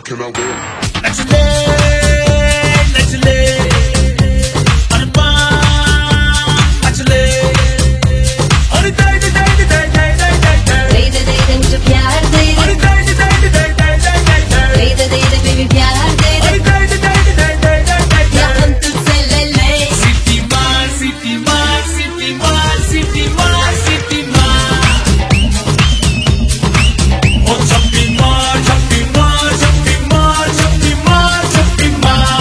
can I wear? नचले अरबा नचले और दे दे दे दे दे दे दे दे दे दे मुझे प्यार दे और दे दे दे दे दे दे दे दे बेबी प्यार दे और दे दे दे दे दे दे या हम तुझसे ले ले सिटी मार सिटी मार सिटी मार सिटी मार सिटी मार ओ छप्पी मार छप्पी मार छप्पी मार छप्पी मार छप्पी मार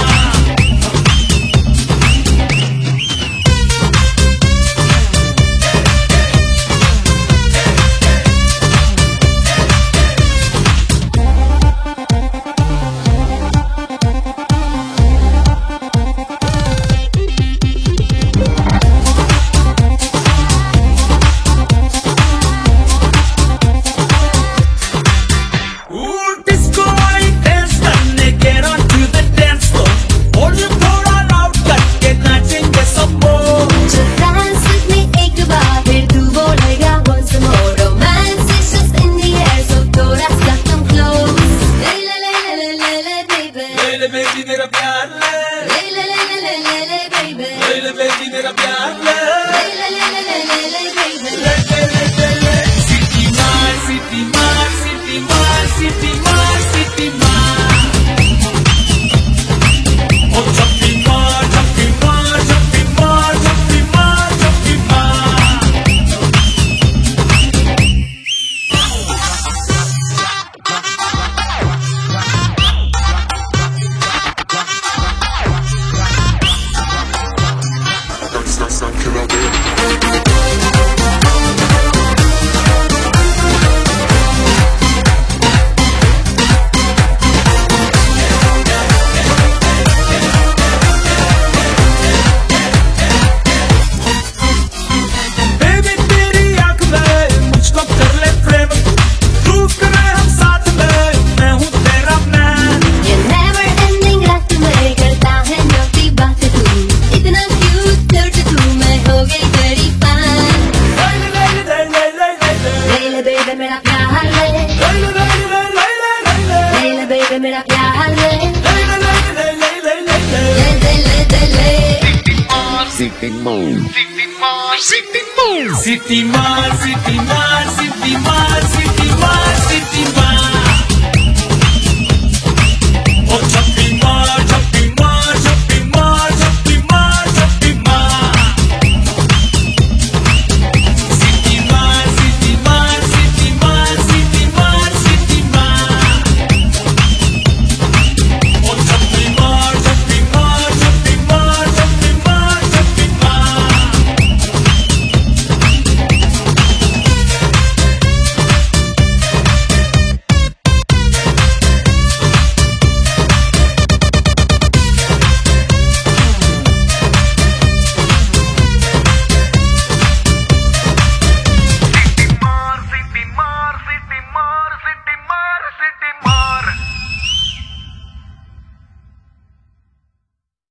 बेबी मेरा प्यार ले ले ले ले ले ले ले बेबी ले ले बेबी मेरा प्यार ले ले ले ले ले ले ले बेबी ले ले ले ले सिटी मार सिटी मार सिटी मार सिटी मार सिटी मार ओ छप्पी मार छप्पी मार छप्पी मार छप्पी मार छप्पी मार Can I wear? मेरा प्यार ले ले बेबी मेरा प्यार ले City Mall City Mall City Mall City Mall City Mall City Mall City Mall City Mall